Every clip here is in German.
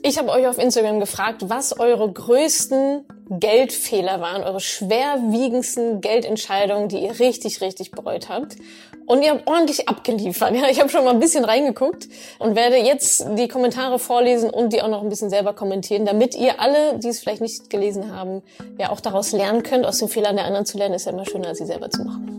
Ich habe euch auf Instagram gefragt, was eure größten Geldfehler waren, eure schwerwiegendsten Geldentscheidungen, die ihr richtig, richtig bereut habt. Und ihr habt ordentlich abgeliefert. Ja, ich habe schon mal ein bisschen reingeguckt und werde jetzt die Kommentare vorlesen und die auch noch ein bisschen selber kommentieren, damit ihr alle, die es vielleicht nicht gelesen haben, ja auch daraus lernen könnt. Aus den Fehlern der anderen zu lernen, ist ja immer schöner, als sie selber zu machen.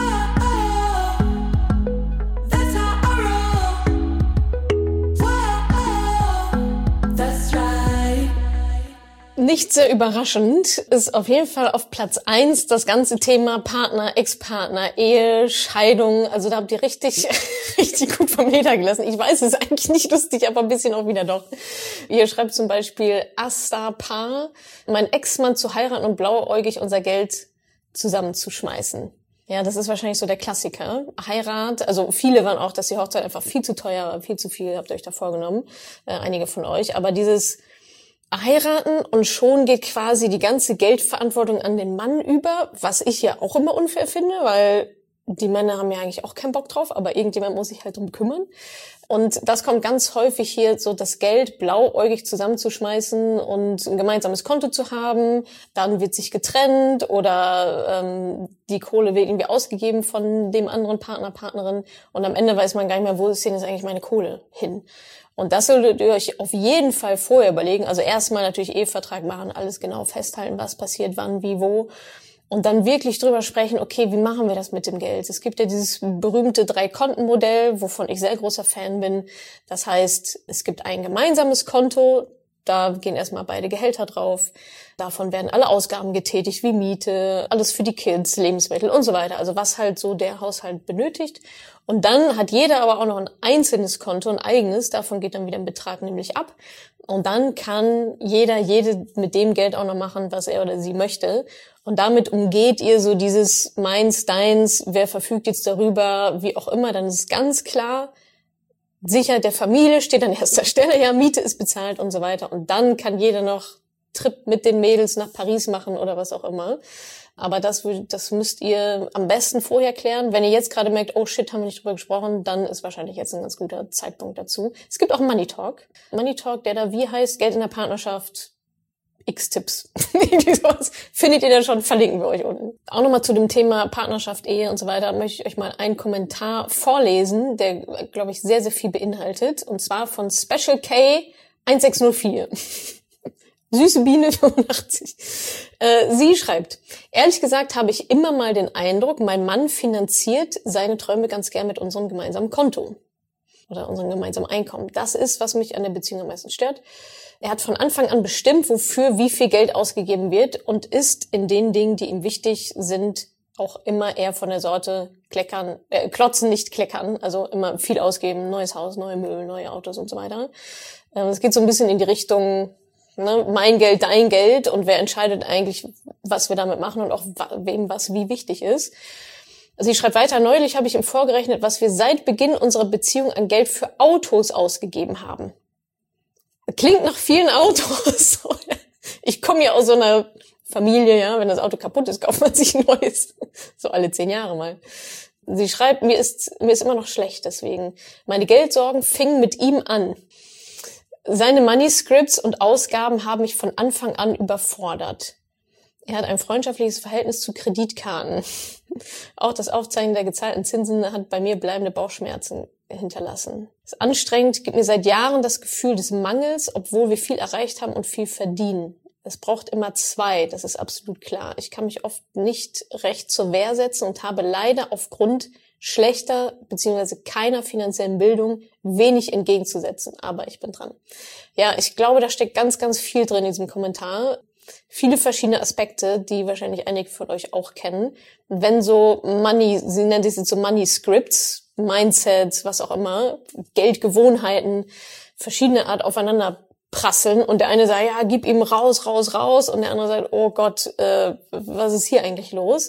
Nicht sehr überraschend ist auf jeden Fall auf Platz 1 das ganze Thema Partner, Ex-Partner, Ehe, Scheidung. Also da habt ihr richtig, richtig gut vom Leder gelassen. Ich weiß, es ist eigentlich nicht lustig, aber ein bisschen auch wieder doch. Ihr schreibt zum Beispiel Asta-Paar, mein Ex-Mann zu heiraten und blauäugig unser Geld zusammenzuschmeißen. Ja, das ist wahrscheinlich so der Klassiker. Heirat, also viele waren auch, dass die Hochzeit einfach viel zu teuer war, viel zu viel habt ihr euch da vorgenommen, einige von euch. Aber dieses heiraten und schon geht quasi die ganze Geldverantwortung an den Mann über, was ich ja auch immer unfair finde, weil die Männer haben ja eigentlich auch keinen Bock drauf, aber irgendjemand muss sich halt drum kümmern. Und das kommt ganz häufig hier, so das Geld blauäugig zusammenzuschmeißen und ein gemeinsames Konto zu haben, dann wird sich getrennt oder die Kohle wird irgendwie ausgegeben von dem anderen Partner, Partnerin und am Ende weiß man gar nicht mehr, wo ist denn jetzt eigentlich meine Kohle hin. Und das solltet ihr euch auf jeden Fall vorher überlegen. Also erstmal natürlich Ehevertrag machen, alles genau festhalten, was passiert, wann, wie, wo. Und dann wirklich drüber sprechen, okay, wie machen wir das mit dem Geld? Es gibt ja dieses berühmte 3-Konten-Modell, wovon ich sehr großer Fan bin. Das heißt, es gibt ein gemeinsames Konto, da gehen erstmal beide Gehälter drauf. Davon werden alle Ausgaben getätigt, wie Miete, alles für die Kids, Lebensmittel und so weiter. Also was halt so der Haushalt benötigt. Und dann hat jeder aber auch noch ein einzelnes Konto, ein eigenes. Davon geht dann wieder ein Betrag nämlich ab. Und dann kann jede mit dem Geld auch noch machen, was er oder sie möchte. Und damit umgeht ihr so dieses meins, deins, wer verfügt jetzt darüber, wie auch immer. Dann ist es ganz klar, Sicherheit der Familie steht an erster Stelle, ja, Miete ist bezahlt und so weiter. Und dann kann jeder noch Trip mit den Mädels nach Paris machen oder was auch immer. Aber das müsst ihr am besten vorher klären. Wenn ihr jetzt gerade merkt, oh shit, haben wir nicht drüber gesprochen, dann ist wahrscheinlich jetzt ein ganz guter Zeitpunkt dazu. Es gibt auch Money Talk. Money Talk, der da wie heißt, Geld in der Partnerschaft, X-Tipps. Findet ihr da schon, verlinken wir euch unten. Auch nochmal zu dem Thema Partnerschaft, Ehe und so weiter, möchte ich euch mal einen Kommentar vorlesen, der, glaube ich, sehr, sehr viel beinhaltet. Und zwar von Special K 1604. Süße Biene 85. Sie schreibt, ehrlich gesagt habe ich immer mal den Eindruck, mein Mann finanziert seine Träume ganz gern mit unserem gemeinsamen Konto oder unserem gemeinsamen Einkommen. Das ist, was mich an der Beziehung am meisten stört. Er hat von Anfang an bestimmt, wofür wie viel Geld ausgegeben wird und ist in den Dingen, die ihm wichtig sind, auch immer eher von der Sorte klotzen, nicht kleckern, also immer viel ausgeben, neues Haus, neue Möbel, neue Autos und so weiter. Es geht so ein bisschen in die Richtung, ne, mein Geld, dein Geld und wer entscheidet eigentlich, was wir damit machen und auch wem was wie wichtig ist. Sie schreibt weiter, neulich habe ich ihm vorgerechnet, was wir seit Beginn unserer Beziehung an Geld für Autos ausgegeben haben. Klingt nach vielen Autos. Ich komme ja aus so einer Familie, ja, wenn das Auto kaputt ist, kauft man sich ein neues. So alle 10 Jahre mal. Sie schreibt, mir ist immer noch schlecht deswegen. Meine Geldsorgen fingen mit ihm an. Seine Money Scripts und Ausgaben haben mich von Anfang an überfordert. Er hat ein freundschaftliches Verhältnis zu Kreditkarten. Auch das Aufzeichnen der gezahlten Zinsen hat bei mir bleibende Bauchschmerzen hinterlassen. Es ist anstrengend, gibt mir seit Jahren das Gefühl des Mangels, obwohl wir viel erreicht haben und viel verdienen. Es braucht immer 2, das ist absolut klar. Ich kann mich oft nicht recht zur Wehr setzen und habe leider aufgrund schlechter bzw. keiner finanziellen Bildung wenig entgegenzusetzen. Aber ich bin dran. Ja, ich glaube, da steckt ganz, ganz viel drin in diesem Kommentar. Viele verschiedene Aspekte, die wahrscheinlich einige von euch auch kennen. Wenn so sie nennt es jetzt so Money Scripts, Mindsets, was auch immer, Geldgewohnheiten, verschiedene Art aufeinander prasseln und der eine sagt, ja, gib ihm raus und der andere sagt, oh Gott, was ist hier eigentlich los?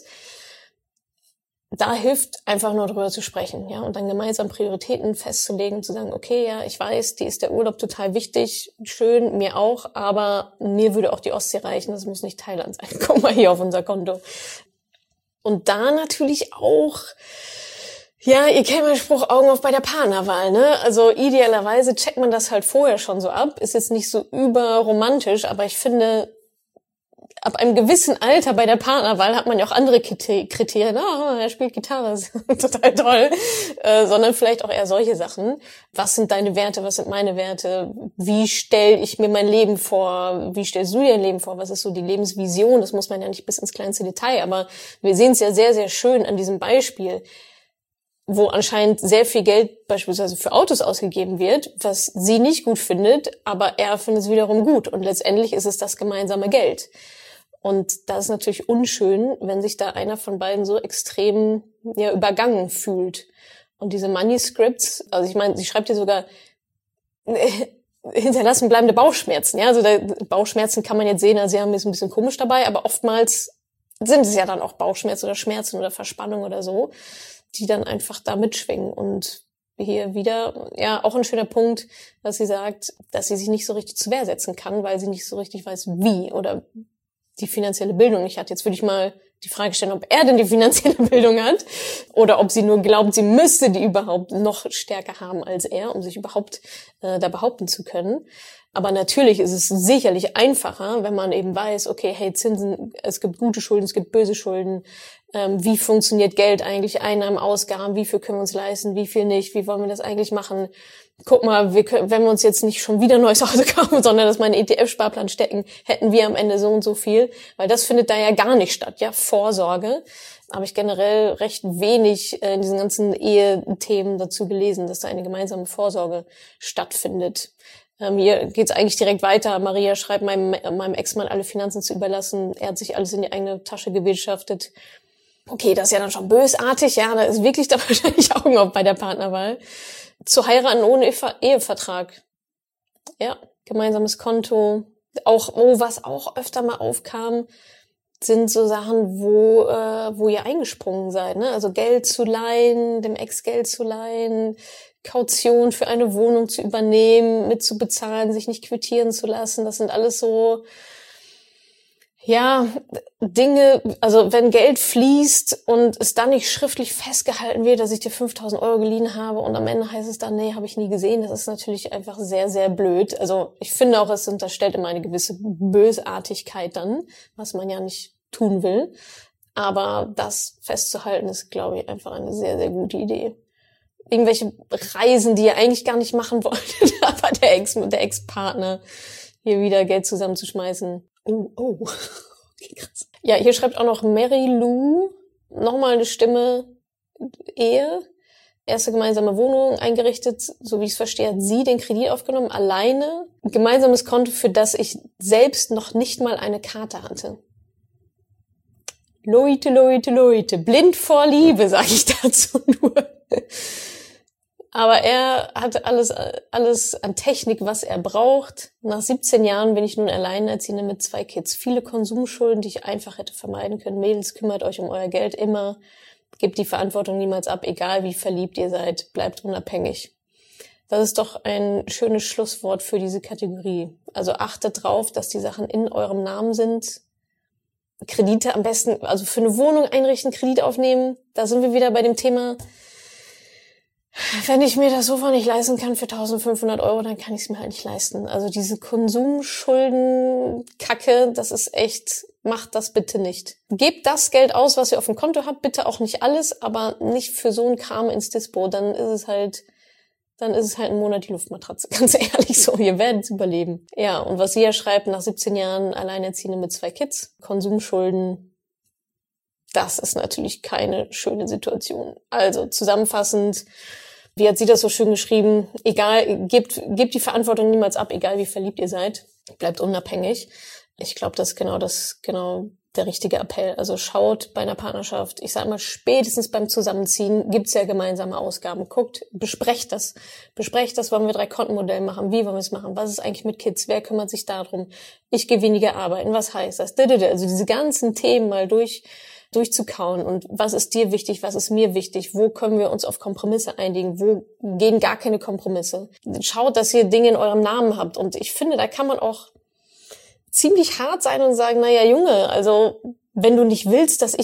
Da hilft einfach nur drüber zu sprechen, ja, und dann gemeinsam Prioritäten festzulegen, zu sagen, okay, ja, ich weiß, dir ist der Urlaub total wichtig, schön, mir auch, aber mir würde auch die Ostsee reichen, das muss nicht Thailand sein, komm mal hier auf unser Konto. Und da natürlich auch, Ja, ihr kennt meinen Spruch, Augen auf bei der Partnerwahl, ne? Also idealerweise checkt man das halt vorher schon so ab. Ist jetzt nicht so überromantisch, aber ich finde, ab einem gewissen Alter bei der Partnerwahl hat man ja auch andere Kriterien. Er spielt Gitarre, ist total toll. Sondern vielleicht auch eher solche Sachen. Was sind deine Werte, was sind meine Werte? Wie stelle ich mir mein Leben vor? Wie stellst du dir dein Leben vor? Was ist so die Lebensvision? Das muss man ja nicht bis ins kleinste Detail, aber wir sehen es ja sehr, sehr schön an diesem Beispiel, wo anscheinend sehr viel Geld beispielsweise für Autos ausgegeben wird, was sie nicht gut findet, aber er findet es wiederum gut. Und letztendlich ist es das gemeinsame Geld. Und das ist natürlich unschön, wenn sich da einer von beiden so extrem übergangen fühlt. Und diese Money Scripts, also ich meine, sie schreibt hier sogar, hinterlassen bleibende Bauchschmerzen. Ja, also Bauchschmerzen kann man jetzt sehen, also sie haben es ein bisschen komisch dabei, aber oftmals sind es ja dann auch Bauchschmerzen oder Schmerzen oder Verspannung oder so, die dann einfach da mitschwingen. Und hier wieder, ja, auch ein schöner Punkt, dass sie sagt, dass sie sich nicht so richtig zur Wehr setzen kann, weil sie nicht so richtig weiß, wie oder die finanzielle Bildung nicht hat. Jetzt würde ich mal die Frage stellen, ob er denn die finanzielle Bildung hat oder ob sie nur glaubt, sie müsste die überhaupt noch stärker haben als er, um sich überhaupt da behaupten zu können. Aber natürlich ist es sicherlich einfacher, wenn man eben weiß, okay, hey, Zinsen, es gibt gute Schulden, es gibt böse Schulden. Wie funktioniert Geld eigentlich? Einnahmen, Ausgaben, wie viel können wir uns leisten, wie viel nicht? Wie wollen wir das eigentlich machen? Guck mal, wenn wir uns jetzt nicht schon wieder ein neues Auto kaufen, sondern dass wir einen ETF-Sparplan stecken, hätten wir am Ende so und so viel. Weil das findet da ja gar nicht statt, ja, Vorsorge. Habe ich generell recht wenig in diesen ganzen Ehethemen dazu gelesen, dass da eine gemeinsame Vorsorge stattfindet. Hier geht's eigentlich direkt weiter. Maria schreibt, meinem Ex-Mann alle Finanzen zu überlassen. Er hat sich alles in die eigene Tasche gewirtschaftet. Okay, das ist ja dann schon bösartig. Ja, da ist wirklich da wahrscheinlich Augen auf bei der Partnerwahl. Zu heiraten ohne Ehevertrag. Ja, gemeinsames Konto. Auch, was auch öfter mal aufkam, sind so Sachen, wo ihr eingesprungen seid, ne? Also Geld zu leihen, dem Ex Geld zu leihen, Kaution für eine Wohnung zu übernehmen, mitzubezahlen, sich nicht quittieren zu lassen. Das sind alles so, ja, Dinge, also wenn Geld fließt und es dann nicht schriftlich festgehalten wird, dass ich dir 5.000 Euro geliehen habe und am Ende heißt es dann, nee, habe ich nie gesehen, das ist natürlich einfach sehr, sehr blöd. Also ich finde auch, es unterstellt immer eine gewisse Bösartigkeit dann, was man ja nicht tun will. Aber das festzuhalten ist, glaube ich, einfach eine sehr, sehr gute Idee. Irgendwelche Reisen, die ihr eigentlich gar nicht machen wolltet, aber der Ex-Partner hier wieder Geld zusammenzuschmeißen. Oh. Okay, krass. Ja, hier schreibt auch noch Mary Lou, nochmal eine Stimme, Ehe, erste gemeinsame Wohnung eingerichtet, so wie ich es verstehe, hat sie den Kredit aufgenommen, alleine, gemeinsames Konto, für das ich selbst noch nicht mal eine Karte hatte. Leute, blind vor Liebe, sage ich dazu nur. Aber er hatte alles an Technik, was er braucht. Nach 17 Jahren bin ich nun Alleinerziehende mit 2 Kids. Viele Konsumschulden, die ich einfach hätte vermeiden können. Mädels, kümmert euch um euer Geld immer. Gebt die Verantwortung niemals ab, egal wie verliebt ihr seid. Bleibt unabhängig. Das ist doch ein schönes Schlusswort für diese Kategorie. Also achtet drauf, dass die Sachen in eurem Namen sind. Kredite am besten, also für eine Wohnung einrichten, Kredit aufnehmen. Da sind wir wieder bei dem Thema, wenn ich mir das Sofa nicht leisten kann für 1.500 Euro, dann kann ich es mir halt nicht leisten. Also diese Konsumschulden-Kacke, das ist echt, macht das bitte nicht. Gebt das Geld aus, was ihr auf dem Konto habt, bitte auch nicht alles, aber nicht für so ein Kram ins Dispo. Dann ist es halt ein Monat die Luftmatratze. Ganz ehrlich so, ihr werdet es überleben. Ja, und was sie ja schreibt, nach 17 Jahren Alleinerziehende mit 2 Kids, Konsumschulden, das ist natürlich keine schöne Situation. Also zusammenfassend, wie hat sie das so schön geschrieben? Egal, gebt die Verantwortung niemals ab, egal wie verliebt ihr seid. Bleibt unabhängig. Ich glaube, das ist genau der richtige Appell. Also schaut bei einer Partnerschaft, ich sage mal spätestens beim Zusammenziehen, gibt's ja gemeinsame Ausgaben. Guckt, besprecht das. Wollen wir 3-Konten-Modell machen? Wie wollen wir es machen? Was ist eigentlich mit Kids? Wer kümmert sich darum? Ich gehe weniger arbeiten. Was heißt das? Also diese ganzen Themen mal durchzukauen und was ist dir wichtig, was ist mir wichtig, wo können wir uns auf Kompromisse einigen, wo gehen gar keine Kompromisse. Schaut, dass ihr Dinge in eurem Namen habt und ich finde, da kann man auch ziemlich hart sein und sagen, naja Junge, also wenn du nicht willst, dass ich eine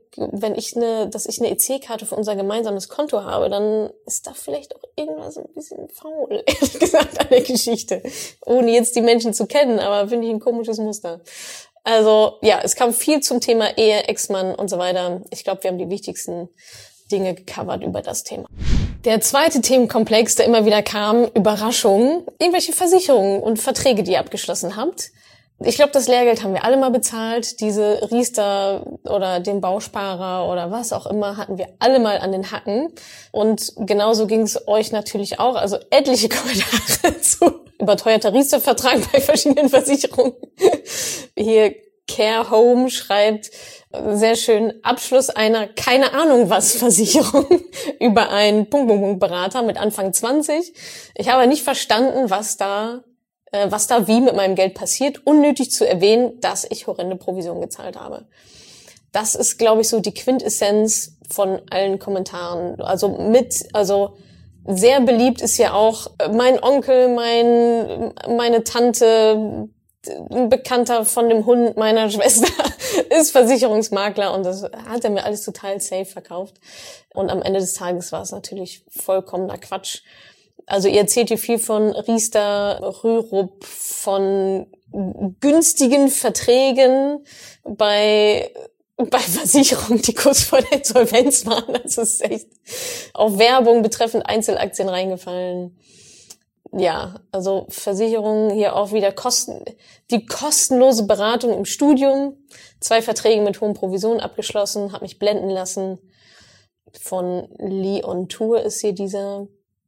dass ich eine EC-Karte für unser gemeinsames Konto habe, dann ist da vielleicht auch irgendwas ein bisschen faul, ehrlich gesagt, an der Geschichte. Ohne jetzt die Menschen zu kennen, aber finde ich ein komisches Muster. Also, ja, es kam viel zum Thema Ehe, Ex-Mann und so weiter. Ich glaube, wir haben die wichtigsten Dinge gecovert über das Thema. Der zweite Themenkomplex, der immer wieder kam, Überraschungen, irgendwelche Versicherungen und Verträge, die ihr abgeschlossen habt. Ich glaube, das Lehrgeld haben wir alle mal bezahlt. Diese Riester oder den Bausparer oder was auch immer hatten wir alle mal an den Hacken. Und genauso ging es euch natürlich auch. Also etliche Kommentare zu überteuerter Riester-Vertrag bei verschiedenen Versicherungen. Hier Care Home schreibt sehr schön Abschluss einer keine Ahnung was Versicherung über einen Berater mit Anfang 20. Ich habe nicht verstanden, was da wie mit meinem Geld passiert, unnötig zu erwähnen, dass ich horrende Provision gezahlt habe. Das ist, glaube ich, so die Quintessenz von allen Kommentaren. Also sehr beliebt ist ja auch mein Onkel, meine Tante, ein Bekannter von dem Hund meiner Schwester ist Versicherungsmakler und das hat er mir alles total safe verkauft. Und am Ende des Tages war es natürlich vollkommener Quatsch. Also ihr erzählt hier viel von Riester, Rürup, von günstigen Verträgen bei Versicherungen, die kurz vor der Insolvenz waren. Das ist echt auf Werbung betreffend Einzelaktien reingefallen. Ja, also Versicherungen hier auch wieder die kostenlose Beratung im Studium, 2 Verträge mit hohen Provisionen abgeschlossen, habe mich blenden lassen. Von Lee on Tour ist hier dieser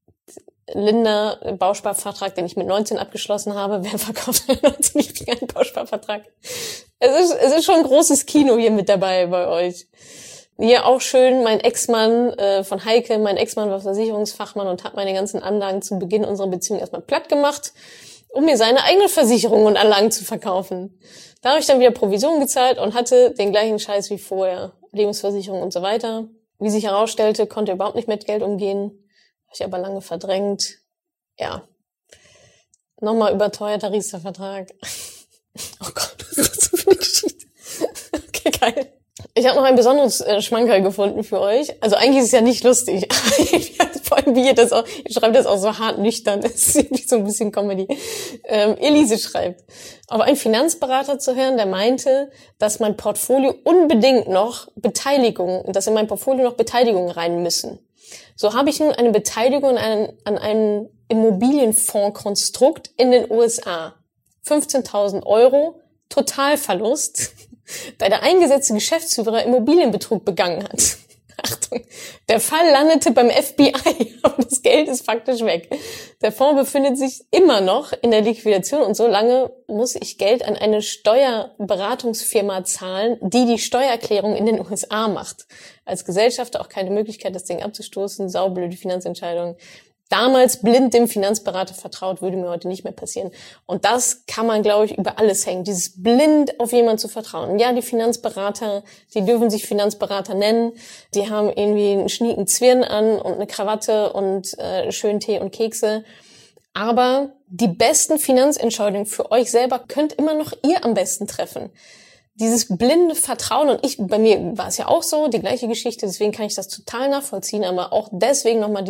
Linda Bausparvertrag, den ich mit 19 abgeschlossen habe. Wer verkauft einen 19-jährigen Bausparvertrag? Es ist schon ein großes Kino hier mit dabei bei euch. Hier auch schön, mein Ex-Mann von Heike, mein Ex-Mann war Versicherungsfachmann und hat meine ganzen Anlagen zu Beginn unserer Beziehung erstmal platt gemacht, um mir seine eigene Versicherung und Anlagen zu verkaufen. Da habe ich dann wieder Provision gezahlt und hatte den gleichen Scheiß wie vorher. Lebensversicherung und so weiter. Wie sich herausstellte, konnte er überhaupt nicht mit Geld umgehen. Habe ich aber lange verdrängt. Ja. Nochmal überteuerter Riester-Vertrag. Oh Gott, was ist das für eine Geschichte? Okay, geil. Ich habe noch ein besonderes Schmankerl gefunden für euch. Also eigentlich ist es ja nicht lustig. Vor allem wie ihr schreibt das auch so hart nüchtern. Das ist irgendwie so ein bisschen Comedy. Elise schreibt, auf einen Finanzberater zu hören, der meinte, dass in mein Portfolio noch Beteiligungen rein müssen. So habe ich nun eine Beteiligung an einem Immobilienfondskonstrukt in den USA. 15.000 €, Totalverlust, da der eingesetzte Geschäftsführer Immobilienbetrug begangen hat. Achtung, der Fall landete beim FBI, aber das Geld ist faktisch weg. Der Fonds befindet sich immer noch in der Liquidation und so lange muss ich Geld an eine Steuerberatungsfirma zahlen, die Steuererklärung in den USA macht. Als Gesellschafter auch keine Möglichkeit, das Ding abzustoßen, saublöde Finanzentscheidung. Damals blind dem Finanzberater vertraut, würde mir heute nicht mehr passieren. Und das kann man, glaube ich, über alles hängen. Dieses blind auf jemanden zu vertrauen. Ja, die Finanzberater, die dürfen sich Finanzberater nennen. Die haben irgendwie einen schnieken Zwirn an und eine Krawatte und schön Tee und Kekse. Aber die besten Finanzentscheidungen für euch selber könnt immer noch ihr am besten treffen. Dieses blinde Vertrauen, und bei mir war es ja auch so, die gleiche Geschichte, deswegen kann ich das total nachvollziehen, aber auch deswegen nochmal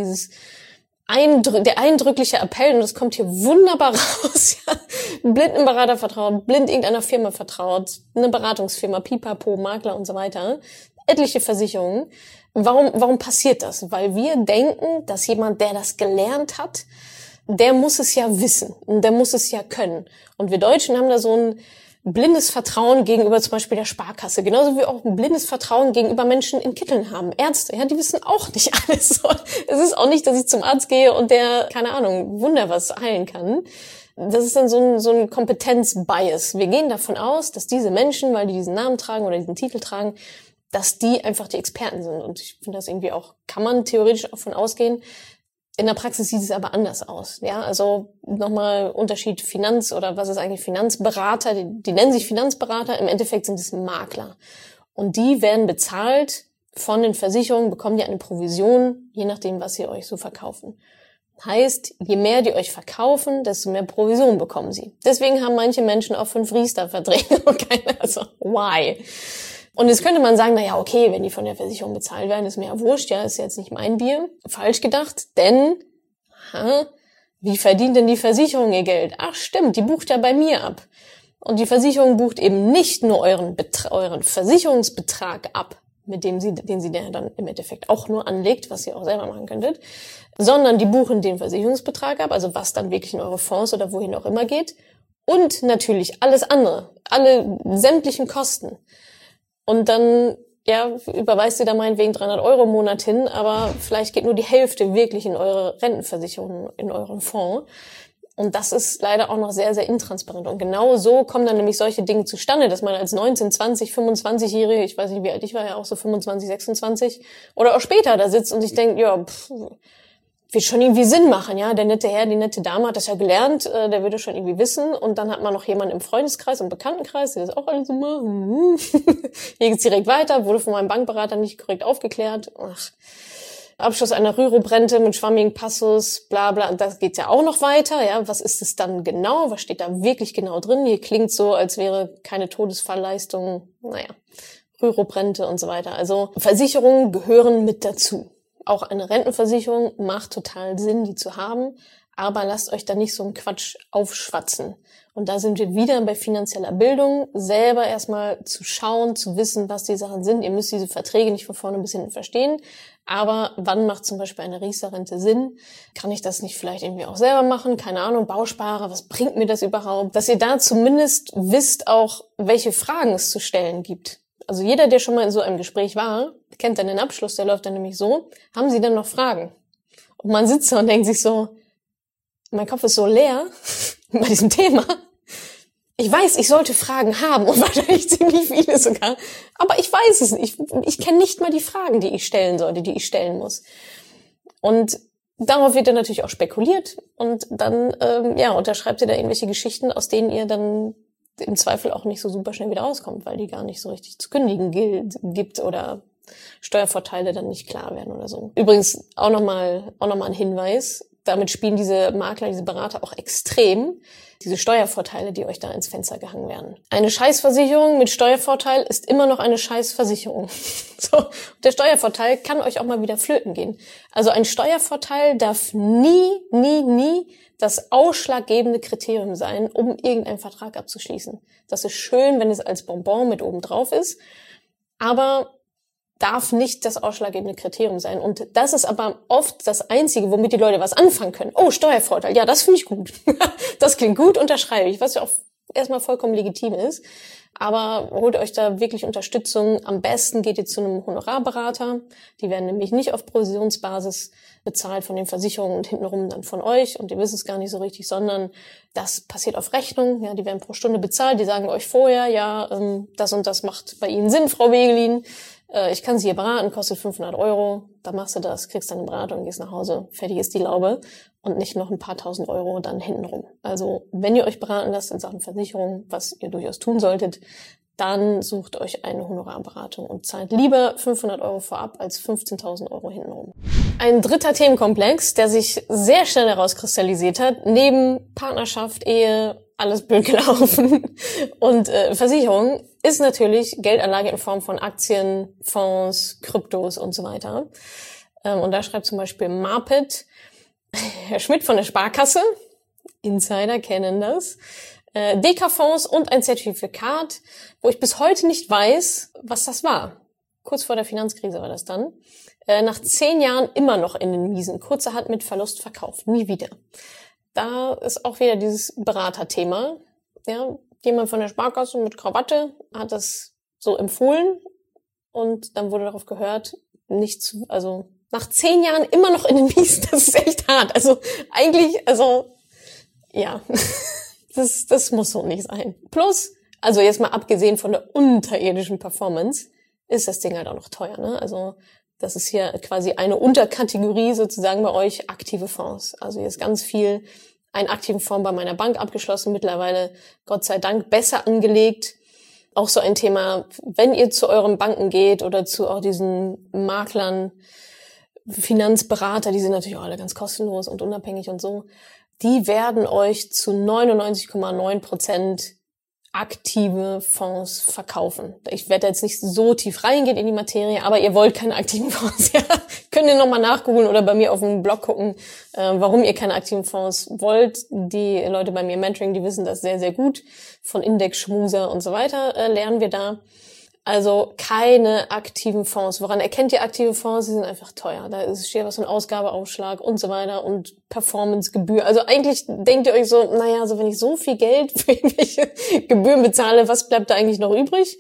der eindrückliche Appell, und das kommt hier wunderbar raus, ja, blind einem Berater vertraut, blind irgendeiner Firma vertraut, eine Beratungsfirma, Pipapo, Makler und so weiter, etliche Versicherungen. Warum passiert das? Weil wir denken, dass jemand, der das gelernt hat, der muss es ja wissen und der muss es ja können. Und wir Deutschen haben da so ein blindes Vertrauen gegenüber zum Beispiel der Sparkasse, genauso wie auch ein blindes Vertrauen gegenüber Menschen in Kitteln haben. Ärzte, ja, die wissen auch nicht alles. Es ist auch nicht, dass ich zum Arzt gehe und der, keine Ahnung, Wunder was heilen kann. Das ist dann so ein Kompetenzbias. Wir gehen davon aus, dass diese Menschen, weil die diesen Namen tragen oder diesen Titel tragen, dass die einfach die Experten sind. Und ich finde das irgendwie auch, kann man theoretisch davon ausgehen. In der Praxis sieht es aber anders aus. Ja, also nochmal Unterschied oder was ist eigentlich Finanzberater? Die nennen sich Finanzberater, im Endeffekt sind es Makler. Und die werden bezahlt von den Versicherungen, bekommen die eine Provision, je nachdem, was sie euch so verkaufen. Heißt, je mehr die euch verkaufen, desto mehr Provision bekommen sie. Deswegen haben manche Menschen auch 5 Riester-Verträge und keine, also why? Und jetzt könnte man sagen, naja, okay, wenn die von der Versicherung bezahlt werden, ist mir ja wurscht, ja, ist jetzt nicht mein Bier. Falsch gedacht, denn, wie verdient denn die Versicherung ihr Geld? Ach stimmt, die bucht ja bei mir ab. Und die Versicherung bucht eben nicht nur euren Versicherungsbetrag ab, den sie dann im Endeffekt auch nur anlegt, was ihr auch selber machen könntet, sondern die buchen den Versicherungsbetrag ab, also was dann wirklich in eure Fonds oder wohin auch immer geht, und natürlich alles andere, alle sämtlichen Kosten. Und dann, ja, überweist ihr da meinetwegen 300 € im Monat hin, aber vielleicht geht nur die Hälfte wirklich in eure Rentenversicherung, in euren Fonds. Und das ist leider auch noch sehr, sehr intransparent. Und genau so kommen dann nämlich solche Dinge zustande, dass man als 19, 20, 25-Jährige, ich weiß nicht, wie alt ich war, ja auch so 25, 26, oder auch später da sitzt und sich denkt, ja, wird schon irgendwie Sinn machen, ja. Der nette Herr, die nette Dame hat das ja gelernt, der würde schon irgendwie wissen. Und dann hat man noch jemanden im Freundeskreis und Bekanntenkreis, der das auch alles so macht. Hier geht's direkt weiter, wurde von meinem Bankberater nicht korrekt aufgeklärt. Ach. Abschluss einer Rürup-Rente mit schwammigen Passus, bla bla, und das geht ja auch noch weiter, ja, was ist es dann genau, was steht da wirklich genau drin? Hier klingt so, als wäre keine Todesfallleistung, Rürup-Rente und so weiter. Also Versicherungen gehören mit dazu. Auch eine Rentenversicherung macht total Sinn, die zu haben, aber lasst euch da nicht so einen Quatsch aufschwatzen. Und da sind wir wieder bei finanzieller Bildung, selber erstmal zu schauen, zu wissen, was die Sachen sind. Ihr müsst diese Verträge nicht von vorne bis hinten verstehen, aber wann macht zum Beispiel eine Riester-Rente Sinn? Kann ich das nicht vielleicht irgendwie auch selber machen? Keine Ahnung, Bausparer, was bringt mir das überhaupt? Dass ihr da zumindest wisst auch, welche Fragen es zu stellen gibt. Also jeder, der schon mal in so einem Gespräch war, kennt dann den Abschluss, der läuft dann nämlich so, haben Sie denn noch Fragen? Und man sitzt da und denkt sich so, mein Kopf ist so leer bei diesem Thema. Ich weiß, ich sollte Fragen haben und wahrscheinlich ziemlich viele sogar, aber ich weiß es nicht. Ich kenne nicht mal die Fragen, die ich stellen sollte, die ich stellen muss. Und darauf wird dann natürlich auch spekuliert und dann unterschreibt ihr da irgendwelche Geschichten, aus denen ihr dann im Zweifel auch nicht so super schnell wieder rauskommt, weil die gar nicht so richtig zu kündigen gibt oder Steuervorteile dann nicht klar werden oder so. Übrigens auch nochmal ein Hinweis, damit spielen diese Makler, diese Berater auch extrem, diese Steuervorteile, die euch da ins Fenster gehangen werden. Eine Scheißversicherung mit Steuervorteil ist immer noch eine Scheißversicherung. So, der Steuervorteil kann euch auch mal wieder flöten gehen. Also ein Steuervorteil darf nie das ausschlaggebende Kriterium sein, um irgendeinen Vertrag abzuschließen. Das ist schön, wenn es als Bonbon mit oben drauf ist, aber darf nicht das ausschlaggebende Kriterium sein. Und das ist aber oft das Einzige, womit die Leute was anfangen können. Oh, Steuervorteil, ja, das finde ich gut. Das klingt gut, unterschreibe ich, was ja auch erstmal vollkommen legitim ist. Aber holt euch da wirklich Unterstützung. Am besten geht ihr zu einem Honorarberater. Die werden nämlich nicht auf Provisionsbasis bezahlt von den Versicherungen und hintenrum dann von euch. Und ihr wisst es gar nicht so richtig, sondern das passiert auf Rechnung. Ja, die werden pro Stunde bezahlt. Die sagen euch vorher, ja, das und das macht bei Ihnen Sinn, Frau Wegelin. Ich kann Sie hier beraten, kostet 500 €. Da machst du das, kriegst deine Beratung und gehst nach Hause. Fertig ist die Laube. Und nicht noch ein paar tausend Euro dann hintenrum. Also wenn ihr euch beraten lasst in Sachen Versicherung, was ihr durchaus tun solltet, dann sucht euch eine Honorarberatung und zahlt lieber 500 € vorab als 15.000 € hintenrum. Ein dritter Themenkomplex, der sich sehr schnell herauskristallisiert hat, neben Partnerschaft, Ehe, alles blöd gelaufen und Versicherung, ist natürlich Geldanlage in Form von Aktien, Fonds, Kryptos und so weiter. Und da schreibt zum Beispiel Marpet, Herr Schmidt von der Sparkasse, Insider kennen das, DK-Fonds und ein Zertifikat, wo ich bis heute nicht weiß, was das war. Kurz vor der Finanzkrise war das dann. Nach 10 Jahren immer noch in den Miesen, kurzerhand mit Verlust verkauft, nie wieder. Da ist auch wieder dieses Beraterthema. Ja, jemand von der Sparkasse mit Krawatte hat das so empfohlen und dann wurde darauf gehört, nach 10 Jahren immer noch in den Miesen, das ist echt hart. Also eigentlich, ja, das muss so nicht sein. Plus, also jetzt mal abgesehen von der unterirdischen Performance, ist das Ding halt auch noch teuer, ne? Also das ist hier quasi eine Unterkategorie sozusagen bei euch, aktive Fonds. Also hier ist ganz viel einen aktiven Fonds bei meiner Bank abgeschlossen, mittlerweile Gott sei Dank besser angelegt. Auch so ein Thema, wenn ihr zu euren Banken geht oder zu auch diesen Maklern, Finanzberater, die sind natürlich auch alle ganz kostenlos und unabhängig und so, die werden euch zu 99,9% aktive Fonds verkaufen. Ich werde jetzt nicht so tief reingehen in die Materie, aber ihr wollt keine aktiven Fonds. Ja, könnt ihr nochmal nachgoogeln oder bei mir auf dem Blog gucken, warum ihr keine aktiven Fonds wollt. Die Leute bei mir im Mentoring, die wissen das sehr, sehr gut. Von Index, Schmuser und so weiter lernen wir da. Also keine aktiven Fonds. Woran erkennt ihr aktive Fonds? Sie sind einfach teuer. Da steht was von Ausgabeaufschlag und so weiter und Performancegebühr. Also eigentlich denkt ihr euch so, naja, also wenn ich so viel Geld für irgendwelche Gebühren bezahle, was bleibt da eigentlich noch übrig?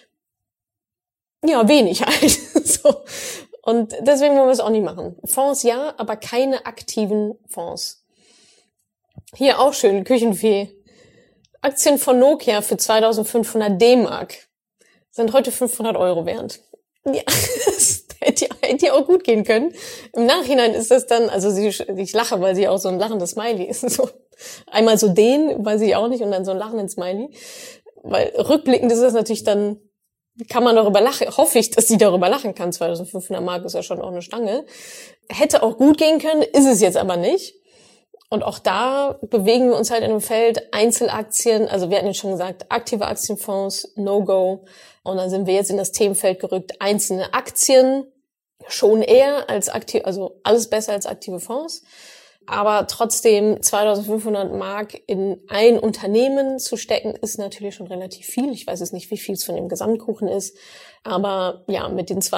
Ja, wenig halt. So. Und deswegen wollen wir es auch nicht machen. Fonds ja, aber keine aktiven Fonds. Hier auch schön, Küchenfee. Aktien von Nokia für 2.500 D-Mark. Sind heute 500 € wert. Ja, das hätte ja auch gut gehen können. Im Nachhinein ist das dann, also ich lache, weil sie auch so ein lachendes Smiley ist. So einmal so den, weiß ich auch nicht, und dann so ein lachenden Smiley. Weil rückblickend ist das natürlich dann, kann man darüber lachen, hoffe ich, dass sie darüber lachen kann. 2.500 Mark ist ja schon auch eine Stange. Hätte auch gut gehen können, ist es jetzt aber nicht. Und auch da bewegen wir uns halt in einem Feld Einzelaktien, also wir hatten ja schon gesagt, aktive Aktienfonds, No-Go. Und dann sind wir jetzt in das Themenfeld gerückt, einzelne Aktien, schon eher als aktiv, also alles besser als aktive Fonds. Aber trotzdem 2.500 Mark in ein Unternehmen zu stecken, ist natürlich schon relativ viel. Ich weiß jetzt nicht, wie viel es von dem Gesamtkuchen ist. Aber ja, mit den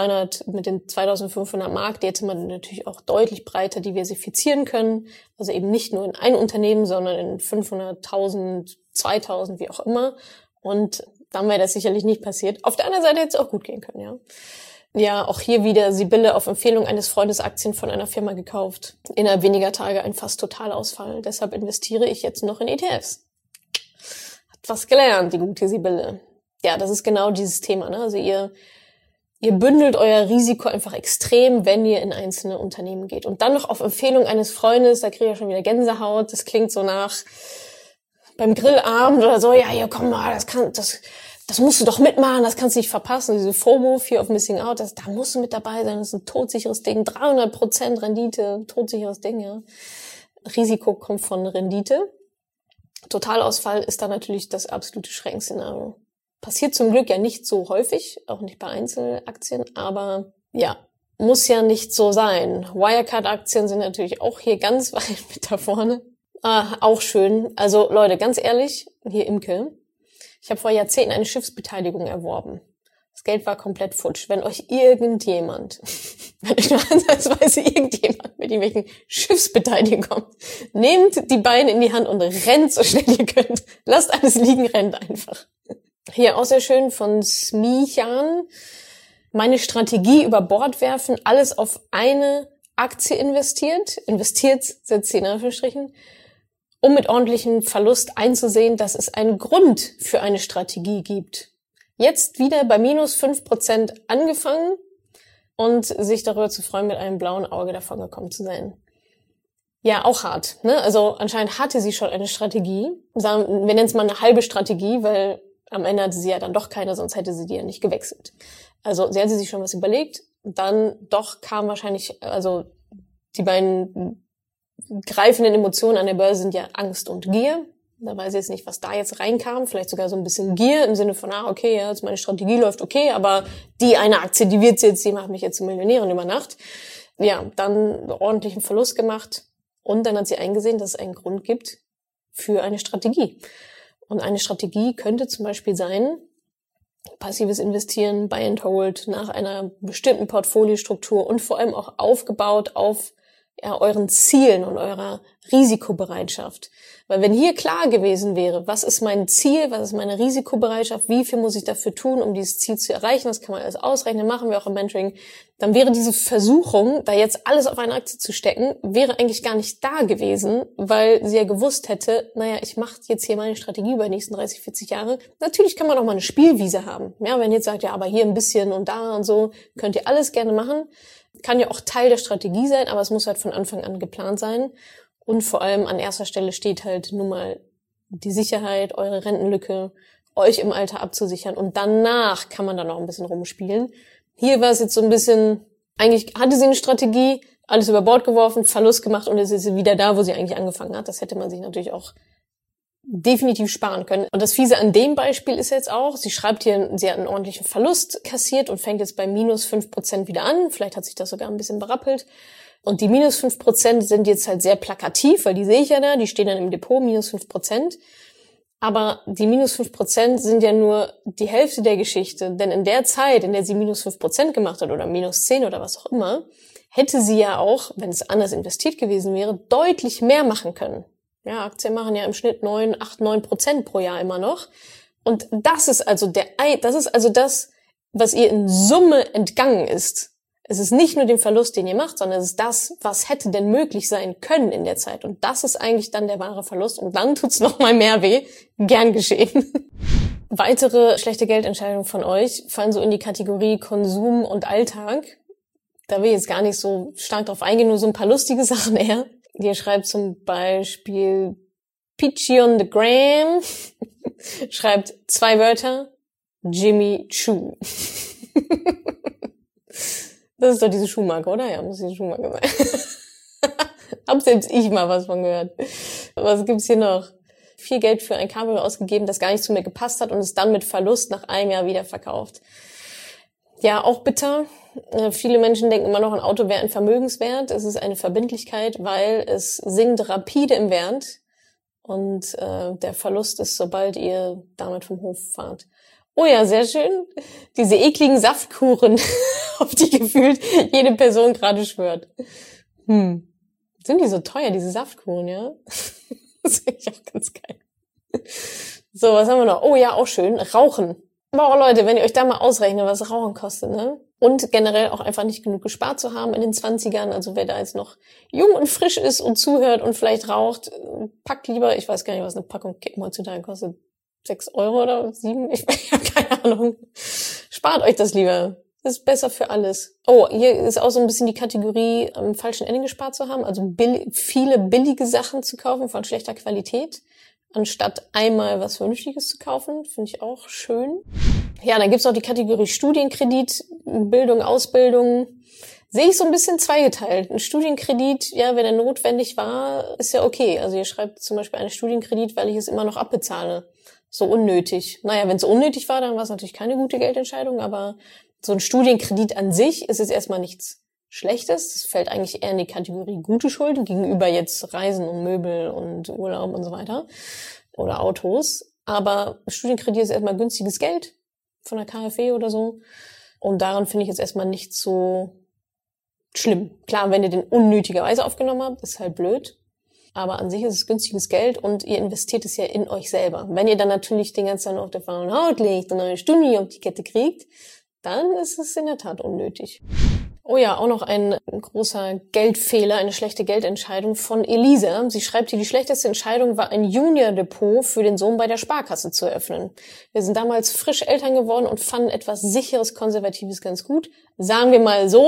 2.500 Mark, die hätte man natürlich auch deutlich breiter diversifizieren können. Also eben nicht nur in ein Unternehmen, sondern in 500, 1.000, 2.000, wie auch immer. Und dann wäre das sicherlich nicht passiert. Auf der anderen Seite hätte es auch gut gehen können, ja. Ja, auch hier wieder Sibylle auf Empfehlung eines Freundes Aktien von einer Firma gekauft. Innerhalb weniger Tage ein fast Totalausfall. Deshalb investiere ich jetzt noch in ETFs. Hat was gelernt, die gute Sibylle. Ja, das ist genau dieses Thema, ne? Also ihr bündelt euer Risiko einfach extrem, wenn ihr in einzelne Unternehmen geht. Und dann noch auf Empfehlung eines Freundes, da kriege ich schon wieder Gänsehaut. Das klingt so nach beim Grillabend oder so, ja, hier, komm mal, das musst du doch mitmachen, das kannst du nicht verpassen. Diese FOMO, Fear of Missing Out, da musst du mit dabei sein, das ist ein todsicheres Ding, 300% Rendite, todsicheres Ding, ja. Risiko kommt von Rendite. Totalausfall ist da natürlich das absolute Schreckensszenario. Passiert zum Glück ja nicht so häufig, auch nicht bei Einzelaktien, aber ja, muss ja nicht so sein. Wirecard-Aktien sind natürlich auch hier ganz weit mit da vorne. Auch schön. Also Leute, ganz ehrlich, hier Imke, ich habe vor Jahrzehnten eine Schiffsbeteiligung erworben. Das Geld war komplett futsch. Wenn euch irgendjemand, wenn euch nur ansatzweise irgendjemand mit irgendwelchen Schiffsbeteiligungen kommt, nehmt die Beine in die Hand und rennt so schnell ihr könnt. Lasst alles liegen, rennt einfach. Hier auch sehr schön von Smichan. Meine Strategie über Bord werfen, alles auf eine Aktie investiert, setzt sie in Anführungsstrichen, um mit ordentlichem Verlust einzusehen, dass es einen Grund für eine Strategie gibt. Jetzt wieder bei minus 5% angefangen und sich darüber zu freuen, mit einem blauen Auge davon gekommen zu sein. Ja, auch hart, ne? Also anscheinend hatte sie schon eine Strategie. Wir nennen es mal eine halbe Strategie, weil am Ende hatte sie ja dann doch keine, sonst hätte sie die ja nicht gewechselt. Also sie hatte sich schon was überlegt, dann doch kam wahrscheinlich, also die beiden greifenden Emotionen an der Börse sind ja Angst und Gier. Da weiß ich jetzt nicht, was da jetzt reinkam. Vielleicht sogar so ein bisschen Gier im Sinne von, okay, ja, jetzt meine Strategie läuft okay, aber die eine Aktie, die macht mich jetzt zur Millionärin über Nacht. Ja, dann ordentlichen Verlust gemacht. Und dann hat sie eingesehen, dass es einen Grund gibt für eine Strategie. Und eine Strategie könnte zum Beispiel sein, passives Investieren, Buy and Hold nach einer bestimmten Portfoliostruktur und vor allem auch aufgebaut auf euren Zielen und eurer Risikobereitschaft. Weil wenn hier klar gewesen wäre, was ist mein Ziel, was ist meine Risikobereitschaft, wie viel muss ich dafür tun, um dieses Ziel zu erreichen, das kann man alles ausrechnen, machen wir auch im Mentoring, dann wäre diese Versuchung, da jetzt alles auf eine Aktie zu stecken, wäre eigentlich gar nicht da gewesen, weil sie ja gewusst hätte, naja, ich mache jetzt hier meine Strategie über die nächsten 30, 40 Jahre. Natürlich kann man auch mal eine Spielwiese haben. Ja, wenn ihr jetzt sagt, ja, aber hier ein bisschen und da und so, könnt ihr alles gerne machen. Kann ja auch Teil der Strategie sein, aber es muss halt von Anfang an geplant sein. Und vor allem an erster Stelle steht halt nun mal die Sicherheit, eure Rentenlücke, euch im Alter abzusichern. Und danach kann man dann noch ein bisschen rumspielen. Hier war es jetzt so ein bisschen, eigentlich hatte sie eine Strategie, alles über Bord geworfen, Verlust gemacht und jetzt ist sie wieder da, wo sie eigentlich angefangen hat. Das hätte man sich natürlich auch definitiv sparen können. Und das Fiese an dem Beispiel ist jetzt auch, sie schreibt hier, sie hat einen ordentlichen Verlust kassiert und fängt jetzt bei minus 5% wieder an. Vielleicht hat sich das sogar ein bisschen berappelt. Und die minus 5% sind jetzt halt sehr plakativ, weil die sehe ich ja da, die stehen dann im Depot, minus 5%. Aber die minus 5% sind ja nur die Hälfte der Geschichte. Denn in der Zeit, in der sie minus 5% gemacht hat oder minus 10 oder was auch immer, hätte sie ja auch, wenn es anders investiert gewesen wäre, deutlich mehr machen können. Ja, Aktien machen ja im Schnitt 9% pro Jahr immer noch. Und das ist also das, was ihr in Summe entgangen ist. Es ist nicht nur den Verlust, den ihr macht, sondern es ist das, was hätte denn möglich sein können in der Zeit. Und das ist eigentlich dann der wahre Verlust. Und dann tut's noch mal mehr weh. Gern geschehen. Weitere schlechte Geldentscheidungen von euch fallen so in die Kategorie Konsum und Alltag. Da will ich jetzt gar nicht so stark drauf eingehen, nur so ein paar lustige Sachen eher. Ihr schreibt zum Beispiel Peachy on the Gram. Schreibt 2 Wörter. Jimmy Choo. Das ist doch diese Schuhmarke, oder? Ja, muss diese Schuhmarke sein. Hab selbst ich mal was von gehört. Was gibt's hier noch? Viel Geld für ein Cabrio ausgegeben, das gar nicht zu mir gepasst hat und es dann mit Verlust nach einem Jahr wieder verkauft. Ja, auch bitter. Viele Menschen denken immer noch, ein Auto wäre ein Vermögenswert. Es ist eine Verbindlichkeit, weil es sinkt rapide im Wert. Und der Verlust ist, sobald ihr damit vom Hof fahrt. Oh ja, sehr schön. Diese ekligen Saftkuchen, auf die gefühlt jede Person gerade schwört. Sind die so teuer, diese Saftkuchen, ja? Das finde ich auch ganz geil. So, was haben wir noch? Oh ja, auch schön. Rauchen. Boah, Leute, wenn ihr euch da mal ausrechnet, was Rauchen kostet, ne? Und generell auch einfach nicht genug gespart zu haben in den 20ern. Also wer da jetzt noch jung und frisch ist und zuhört und vielleicht raucht, packt lieber, ich weiß gar nicht, was eine Packung Kippen heutzutage kostet, 6 Euro oder 7? Ich habe keine Ahnung. Spart euch das lieber. Das ist besser für alles. Oh, hier ist auch so ein bisschen die Kategorie, am falschen Ende gespart zu haben. Also viele billige Sachen zu kaufen von schlechter Qualität, anstatt einmal was Vernünftiges zu kaufen. Finde ich auch schön. Ja, dann gibt's auch die Kategorie Studienkredit, Bildung, Ausbildung. Sehe ich so ein bisschen zweigeteilt. Ein Studienkredit, ja, wenn er notwendig war, ist ja okay. Also ihr schreibt zum Beispiel einen Studienkredit, weil ich es immer noch abbezahle. So unnötig. Naja, wenn es unnötig war, dann war es natürlich keine gute Geldentscheidung, aber so ein Studienkredit an sich ist jetzt erstmal nichts Schlechtes. Das fällt eigentlich eher in die Kategorie gute Schulden gegenüber jetzt Reisen und Möbel und Urlaub und so weiter oder Autos. Aber Studienkredit ist erstmal günstiges Geld von der KfW oder so. Und daran finde ich jetzt erstmal nicht so schlimm. Klar, wenn ihr den unnötigerweise aufgenommen habt, ist halt blöd. Aber an sich ist es günstiges Geld und ihr investiert es ja in euch selber. Wenn ihr dann natürlich den ganzen Tag auf der faulen Haut liegt und eure Studie auf die Kette kriegt, dann ist es in der Tat unnötig. Oh ja, auch noch ein großer Geldfehler, eine schlechte Geldentscheidung von Elisa. Sie schreibt hier, die schlechteste Entscheidung war, ein Junior-Depot für den Sohn bei der Sparkasse zu eröffnen. Wir sind damals frisch Eltern geworden und fanden etwas Sicheres, Konservatives ganz gut. Sagen wir mal so, ..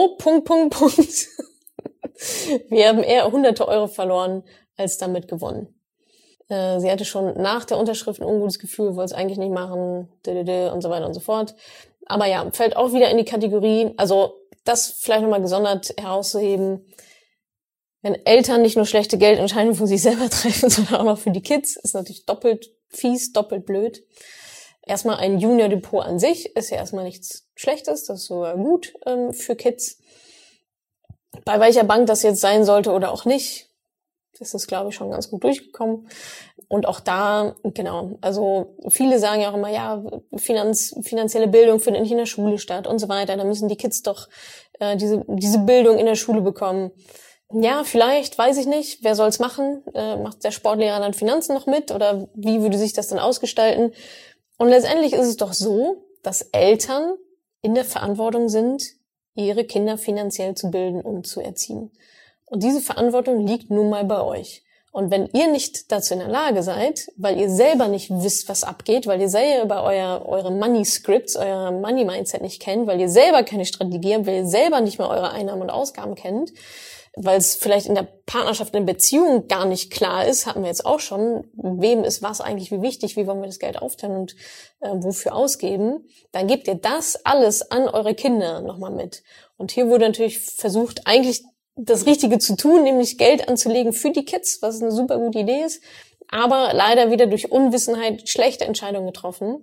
Wir haben eher hunderte Euro verloren, als damit gewonnen. Sie hatte schon nach der Unterschrift ein ungutes Gefühl, wollte es eigentlich nicht machen, und so weiter und so fort. Aber ja, fällt auch wieder in die Kategorie, also das vielleicht nochmal gesondert herauszuheben, wenn Eltern nicht nur schlechte Geldentscheidungen für sich selber treffen, sondern auch noch für die Kids, ist natürlich doppelt fies, doppelt blöd. Erstmal ein Junior-Depot an sich ist ja erstmal nichts Schlechtes, das ist sogar gut für Kids. Bei welcher Bank das jetzt sein sollte oder auch nicht, das ist, glaube ich, schon ganz gut durchgekommen. Und auch da, genau, also viele sagen ja auch immer, ja, finanzielle Bildung findet nicht in der Schule statt und so weiter. Da müssen die Kids doch diese Bildung in der Schule bekommen. Ja, vielleicht, weiß ich nicht. Wer soll's machen? Macht der Sportlehrer dann Finanzen noch mit? Oder wie würde sich das dann ausgestalten? Und letztendlich ist es doch so, dass Eltern in der Verantwortung sind, ihre Kinder finanziell zu bilden und zu erziehen. Und diese Verantwortung liegt nun mal bei euch. Und wenn ihr nicht dazu in der Lage seid, weil ihr selber nicht wisst, was abgeht, weil ihr selber eure Money Scripts, euer Money Mindset nicht kennt, weil ihr selber keine Strategie habt, weil ihr selber nicht mehr eure Einnahmen und Ausgaben kennt, weil es vielleicht in der Partnerschaft, in der Beziehung gar nicht klar ist, hatten wir jetzt auch schon, wem ist was eigentlich wie wichtig, wie wollen wir das Geld aufteilen und wofür ausgeben, dann gebt ihr das alles an eure Kinder nochmal mit. Und hier wurde natürlich versucht, eigentlich das Richtige zu tun, nämlich Geld anzulegen für die Kids, was eine super gute Idee ist. aber leider wieder durch Unwissenheit schlechte Entscheidungen getroffen.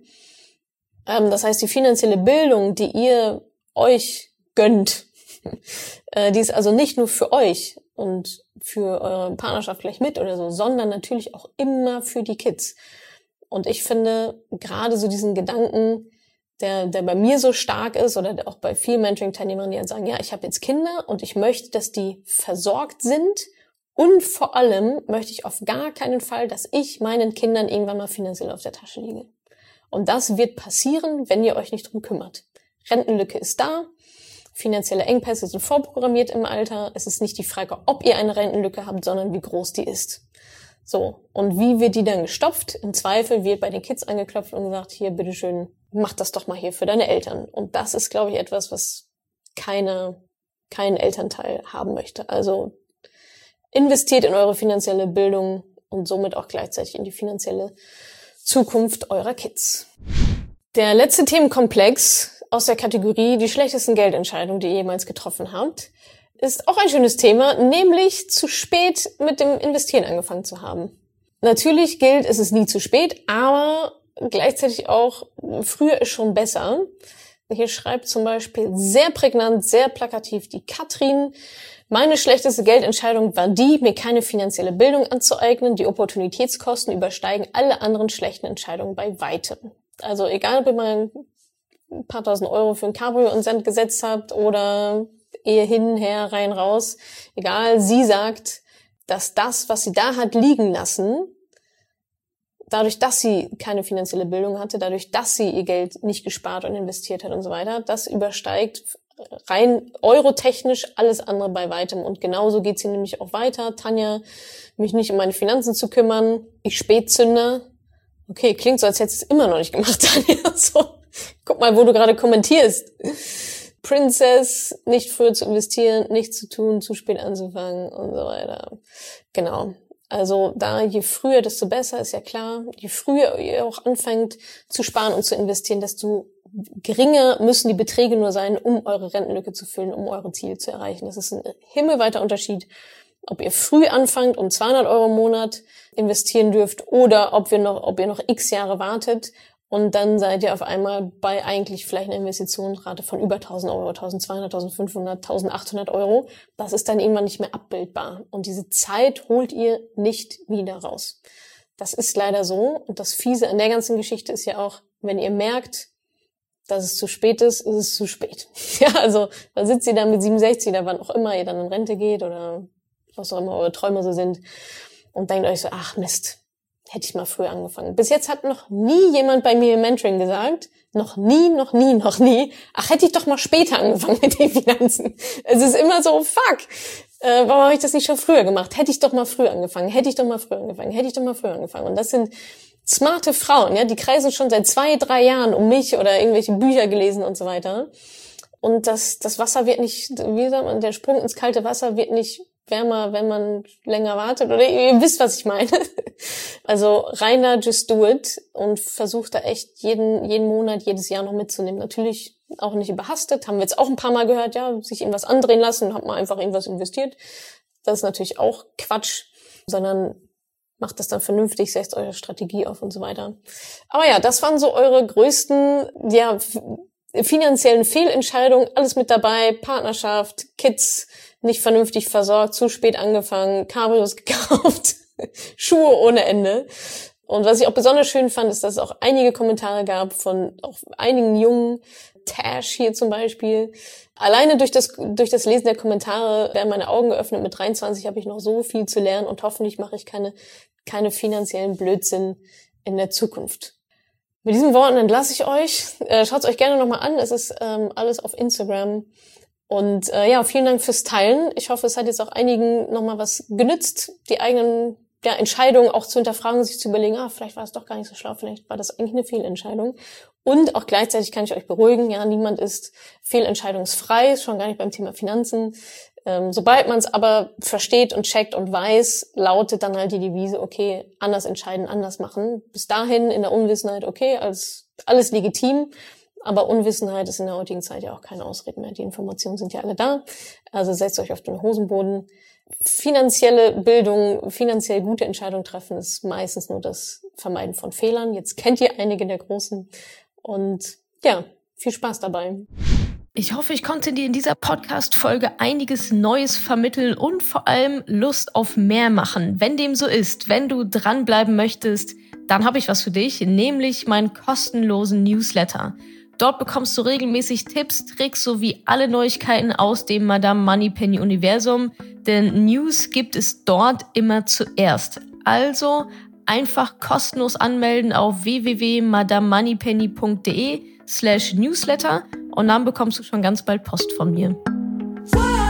Das heißt, die finanzielle Bildung, die ihr euch gönnt, die ist also nicht nur für euch und für eure Partnerschaft gleich mit oder so, sondern natürlich auch immer für die Kids. Und ich finde, gerade so diesen Gedanken, der bei mir so stark ist oder auch bei vielen Mentoring-Teilnehmern, die halt sagen, ja, ich habe jetzt Kinder und ich möchte, dass die versorgt sind und vor allem möchte ich auf gar keinen Fall, dass ich meinen Kindern irgendwann mal finanziell auf der Tasche liege. Und das wird passieren, wenn ihr euch nicht drum kümmert. Rentenlücke ist da, finanzielle Engpässe sind vorprogrammiert im Alter. Es ist nicht die Frage, ob ihr eine Rentenlücke habt, sondern wie groß die ist. So, und wie wird die dann gestopft? Im Zweifel wird bei den Kids angeklopft und gesagt, hier, bitteschön, mach das doch mal hier für deine Eltern. Und das ist, glaube ich, etwas, was kein Elternteil haben möchte. Also investiert in eure finanzielle Bildung und somit auch gleichzeitig in die finanzielle Zukunft eurer Kids. Der letzte Themenkomplex aus der Kategorie die schlechtesten Geldentscheidungen, die ihr jemals getroffen habt, ist auch ein schönes Thema, nämlich zu spät mit dem Investieren angefangen zu haben. Natürlich gilt, es ist nie zu spät, aber gleichzeitig auch, früher ist schon besser. Hier schreibt zum Beispiel sehr prägnant, sehr plakativ die Katrin: Meine schlechteste Geldentscheidung war die, mir keine finanzielle Bildung anzueignen. Die Opportunitätskosten übersteigen alle anderen schlechten Entscheidungen bei weitem. Also egal, ob ihr mal ein paar tausend Euro für ein Cabrio und Cent gesetzt habt oder Ehe hin, her, rein, raus. Egal, sie sagt, dass das, was sie da hat liegen lassen, dadurch, dass sie keine finanzielle Bildung hatte, dadurch, dass sie ihr Geld nicht gespart und investiert hat und so weiter, das übersteigt rein eurotechnisch alles andere bei weitem. Und genauso geht sie nämlich auch weiter. Tanja, mich nicht um meine Finanzen zu kümmern. Ich Spätzünder. Okay, klingt so, als hättest du es immer noch nicht gemacht, Tanja. So, guck mal, wo du gerade kommentierst. Princess, nicht früher zu investieren, nichts zu tun, zu spät anzufangen und so weiter. Genau. Also da, je früher, desto besser, ist ja klar. Je früher ihr auch anfängt zu sparen und zu investieren, desto geringer müssen die Beträge nur sein, um eure Rentenlücke zu füllen, um eure Ziele zu erreichen. Das ist ein himmelweiter Unterschied, ob ihr früh anfangt und 200 Euro im Monat investieren dürft oder ob ihr noch x Jahre wartet und dann seid ihr auf einmal bei eigentlich vielleicht einer Investitionsrate von über 1.000 Euro, 1.200, 1.500, 1.800 Euro. Das ist dann irgendwann nicht mehr abbildbar. Und diese Zeit holt ihr nicht wieder raus. Das ist leider so. Und das Fiese an der ganzen Geschichte ist ja auch, wenn ihr merkt, dass es zu spät ist, ist es zu spät. Ja, also da sitzt ihr dann mit 67 oder wann auch immer ihr dann in Rente geht oder was auch immer eure Träume so sind und denkt euch so, ach Mist, hätte ich mal früher angefangen. Bis jetzt hat noch nie jemand bei mir im Mentoring gesagt, noch nie, ach, hätte ich doch mal später angefangen mit den Finanzen. Es ist immer so, fuck, warum habe ich das nicht schon früher gemacht? Hätte ich doch mal früher angefangen. Und das sind smarte Frauen, ja, die kreisen schon seit 2-3 Jahren um mich oder irgendwelche Bücher gelesen und so weiter. Und das Wasser wird nicht, wie sagt man, der Sprung ins kalte Wasser wird nicht wärmer, wenn man länger wartet. Oder ihr wisst, was ich meine. Also reiner, just do it und versucht da echt jeden Monat, jedes Jahr noch mitzunehmen. Natürlich auch nicht überhastet, haben wir jetzt auch ein paar Mal gehört, ja, sich irgendwas andrehen lassen, hat man einfach irgendwas investiert. Das ist natürlich auch Quatsch, sondern macht das dann vernünftig, setzt eure Strategie auf und so weiter. Aber ja, das waren so eure größten, ja, finanziellen Fehlentscheidungen, alles mit dabei, Partnerschaft, Kids, nicht vernünftig versorgt, zu spät angefangen, Cabrios gekauft, Schuhe ohne Ende. Und was ich auch besonders schön fand, ist, dass es auch einige Kommentare gab von auch einigen Jungen, Tash hier zum Beispiel. Alleine durch das Lesen der Kommentare werden meine Augen geöffnet. Mit 23 habe ich noch so viel zu lernen und hoffentlich mache ich keine finanziellen Blödsinn in der Zukunft. Mit diesen Worten entlasse ich euch. Schaut es euch gerne nochmal an. Es ist alles auf Instagram. Und ja, vielen Dank fürs Teilen. Ich hoffe, es hat jetzt auch einigen nochmal was genützt, die eigenen Entscheidungen auch zu hinterfragen, sich zu überlegen, vielleicht war es doch gar nicht so schlau, vielleicht war das eigentlich eine Fehlentscheidung. Und auch gleichzeitig kann ich euch beruhigen, ja, niemand ist fehlentscheidungsfrei, schon gar nicht beim Thema Finanzen. Sobald man es aber versteht und checkt und weiß, lautet dann halt die Devise, okay, anders entscheiden, anders machen. Bis dahin in der Unwissenheit, okay, alles legitim. Aber Unwissenheit ist in der heutigen Zeit ja auch keine Ausrede mehr. Die Informationen sind ja alle da. Also setzt euch auf den Hosenboden, finanzielle Bildung, finanziell gute Entscheidungen treffen, ist meistens nur das Vermeiden von Fehlern. Jetzt kennt ihr einige der großen und ja, viel Spaß dabei. Ich hoffe, ich konnte dir in dieser Podcast-Folge einiges Neues vermitteln und vor allem Lust auf mehr machen. Wenn dem so ist, wenn du dranbleiben möchtest, dann habe ich was für dich, nämlich meinen kostenlosen Newsletter. Dort bekommst du regelmäßig Tipps, Tricks sowie alle Neuigkeiten aus dem Madame Moneypenny Universum, denn News gibt es dort immer zuerst. Also einfach kostenlos anmelden auf www.madamemoneypenny.de/newsletter und dann bekommst du schon ganz bald Post von mir.